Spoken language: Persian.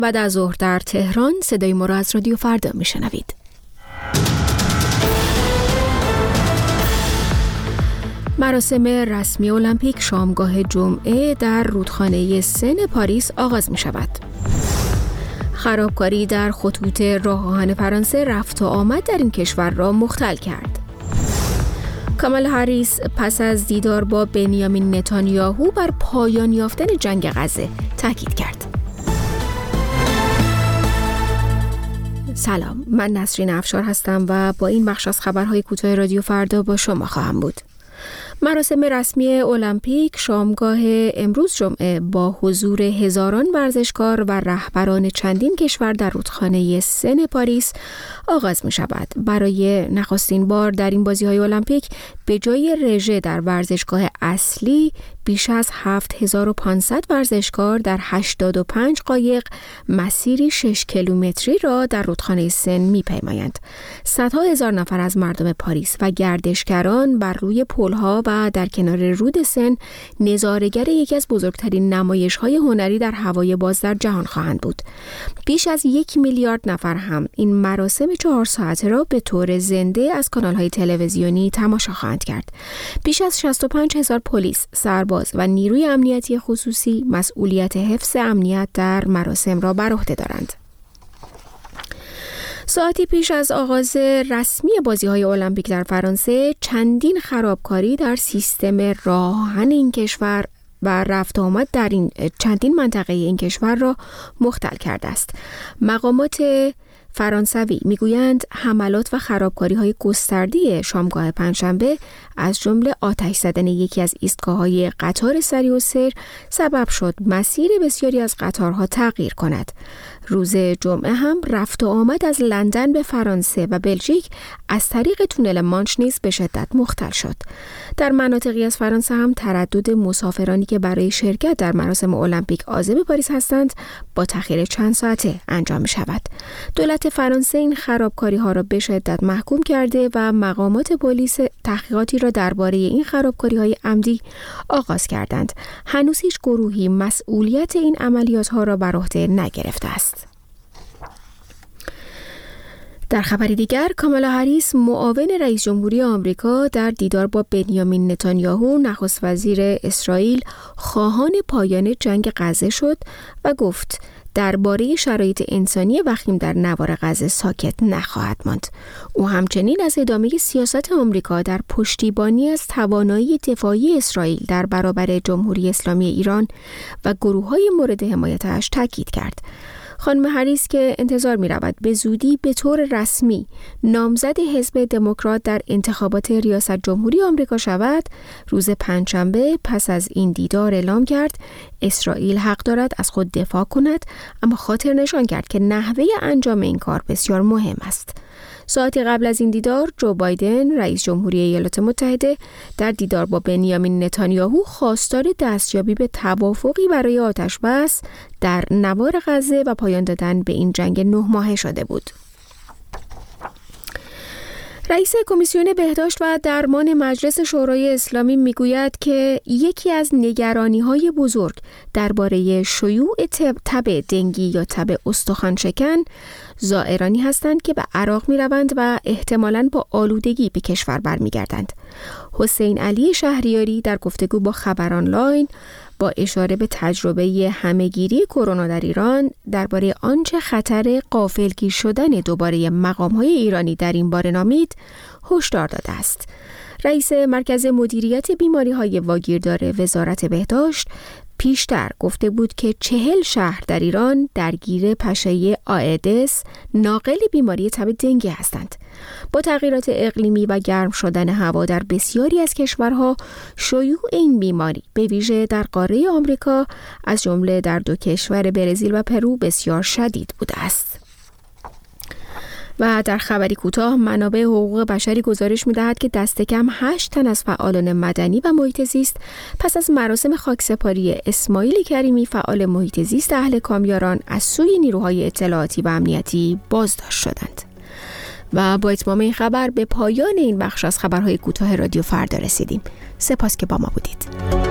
بعد از ظهر در تهران صدای ما را از رادیو فردا میشنوید. مراسم رسمی المپیک شامگاه جمعه در رودخانه سن پاریس آغاز می شود. خرابکاری در خطوط راه آهن فرانسه رفت و آمد در این کشور را مختل کرد. کامالا هریس پس از دیدار با بنیامین نتانیاهو بر پایان یافتن جنگ غزه تاکید کرد. سلام، من نسرین افشار هستم و با این بخش از خبرهای کوتاه رادیو فردا با شما خواهم بود. مراسم رسمی المپیک شامگاه امروز جمعه با حضور هزاران ورزشکار و رهبران چندین کشور در رودخانه سن پاریس آغاز می شود. برای نخستین بار در این بازی‌های المپیک به جای رژه در ورزشگاه اصلی بیش از 7500 ورزشکار در 85 قایق مسیری 6 کیلومتری را در رودخانه سن می‌پیمایند. صدها هزار نفر از مردم پاریس و گردشگران بر روی پل‌ها و در کنار رود سن نظاره‌گر یکی از بزرگترین نمایش‌های هنری در هوای باز در جهان خواهند بود. بیش از 1 میلیارد نفر هم این مراسم 4 ساعته را به طور زنده از کانال‌های تلویزیونی تماشا خواهند کرد. بیش از 65,000 پلیس، سرباز و نیروی امنیتی خصوصی مسئولیت حفظ امنیت در مراسم را بر عهده دارند. ساعتی پیش از آغاز رسمی بازی‌های المپیک در فرانسه، چندین خرابکاری در سیستم راه آهن این کشور و رفت و آمد در چندین منطقه این کشور را مختل کرده است. مقامات فرانسوی میگویند حملات و خرابکاری‌های گسترده شامگاه پنجشنبه از جمله آتش زدن یکی از ایستگاه‌های قطار سریع السیر سبب شد مسیر بسیاری از قطارها تغییر کند. روز جمعه هم رفت و آمد از لندن به فرانسه و بلژیک از طریق تونل مانش نیز به شدت مختل شد. در مناطقی از فرانسه هم تردد مسافرانی که برای شرکت در مراسم المپیک عازم پاریس هستند با تأخیر چند ساعته انجام می شود. دولت فرانسه این خرابکاری‌ها را به شدت محکوم کرده و مقامات پلیس تحقیقاتی را درباره این خرابکاری‌های عمدی آغاز کردند. هنوز هیچ گروهی مسئولیت این عملیات‌ها را بر عهده نگرفته است. در خبری دیگر، کامالا هریس معاون رئیس جمهوری آمریکا در دیدار با بنیامین نتانیاهو نخست وزیر اسرائیل خواهان پایان جنگ غزه شد و گفت درباره شرایط انسانی وخیم در نوار غزه ساکت نخواهد ماند. او همچنین از ادامه سیاست آمریکا در پشتیبانی از توانایی دفاعی اسرائیل در برابر جمهوری اسلامی ایران و گروه‌های مورد حمایتش تاکید کرد. خانم هریس که انتظار می رود به زودی به طور رسمی نامزد حزب دموکرات در انتخابات ریاست جمهوری آمریکا شود، روز پنجشنبه پس از این دیدار اعلام کرد اسرائیل حق دارد از خود دفاع کند، اما خاطر نشان کرد که نحوه انجام این کار بسیار مهم است. ساعتی قبل از این دیدار، جو بایدن رئیس جمهوری ایالات متحده در دیدار با بنیامین نتانیاهو خواستار دستیابی به توافقی برای آتش‌بس در نوار غزه و پایان دادن به این جنگ 9 ماهه شده بود. رئیس کمیسیون بهداشت و درمان مجلس شورای اسلامی میگوید که یکی از نگرانی‌های بزرگ درباره شیوع تب دنگی یا تب استخوان شکن زائرانی هستند که به عراق میروند و احتمالاً با آلودگی به کشور برمیگردند. حسین علی شهریاری در گفتگو با خبر آنلاین با اشاره به تجربه همه‌گیری کرونا در ایران درباره آنچه خطر غافلگیر شدن دوباره مقام‌های ایرانی در این باره نامید، هشدار داده است. رئیس مرکز مدیریت بیماری‌های واگیردار وزارت بهداشت پیشتر گفته بود که 40 شهر در ایران درگیر پشه آئدس ناقل بیماری تب دنگی هستند. با تغییرات اقلیمی و گرم شدن هوا در بسیاری از کشورها، شیوع این بیماری به ویژه در قاره آمریکا از جمله در 2 کشور برزیل و پرو بسیار شدید بوده است. و در خبری کوتاه، منابع حقوق بشری گزارش می‌دهد که دست کم 8 تن از فعالان مدنی و محیط زیست پس از مراسم خاکسپاری اسماعیل کریمی فعال محیط زیست اهل کامیاران از سوی نیروهای اطلاعاتی و امنیتی بازداشت شدند. و با اتمام این خبر به پایان این بخش از خبرهای کوتاه رادیو فردا رسیدیم. سپاس که با ما بودید.